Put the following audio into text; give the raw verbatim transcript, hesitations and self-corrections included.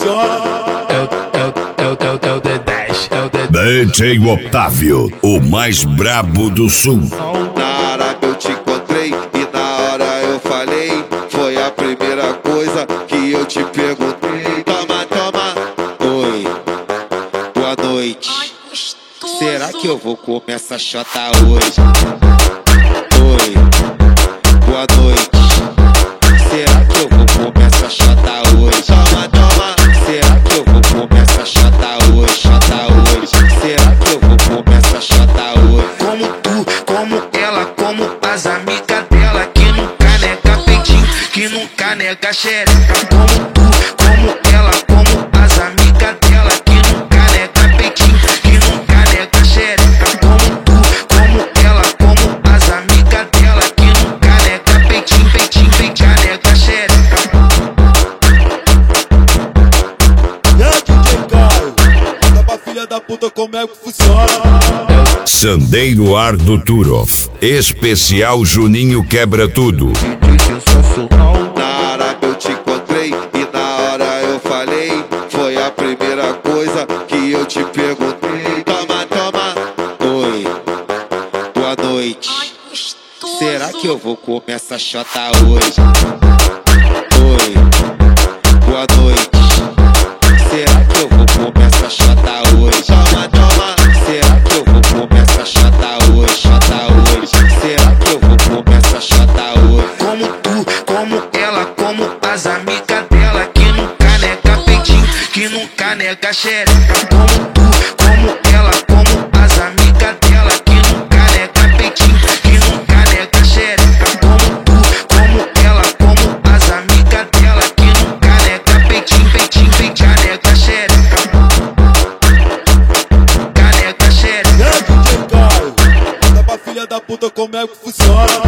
funciona. É o, é o, é o, é o, é o D dez, é o D D J Otávio, o mais brabo do sul. Na hora que eu te encontrei e na hora eu falei, foi a primeira coisa que eu te perguntei. Toma, toma, oi, boa noite. Será que eu vou comer essa chota hoje? Oi, boa noite. Será que eu vou comer essa chota hoje? Toma, toma. Será que eu vou comer essa chota hoje? Chota hoje. Será que eu vou comer essa chota hoje? Como tu, como ela, como as amigas dela, que nunca nega peitinho, que nunca nega xereca. Como tu, como ela, como as amigas dela, que nunca nega peitinho, que nunca nega xereca. Como tu, como ela, como as amigas dela, que nunca nega peitinho, peitinho, peitinho, nega xereca. E aí, D J Caio, conta pra filha da puta como é que funciona. Sandeiro Ardo Turov, especial Juninho Quebra Tudo. Na hora que eu te encontrei e na hora eu falei, foi a primeira coisa que eu te perguntei. Toma, toma, oi, boa noite. Será que eu vou comer essa chota hoje? Oi, boa noite. Será que eu vou comer essa chota hoje? Toma, toma. Será que eu vou comer essa chota hoje? Chota hoje. Será que eu vou comer essa chota hoje? Como tu, como ela, como as amigas dela, que nunca nega peitinho, que nunca nega xereca. Como tu, como ela, como as amigas dela, que nunca nega peitinho, que nunca nega xereca. Como tu, como ela, como as amigas dela, que nunca nega peitinho, peitinho, peitinho, nega xereca. Nega xereca. E aí, D J Caio, conta pra filha da puta como é que funciona.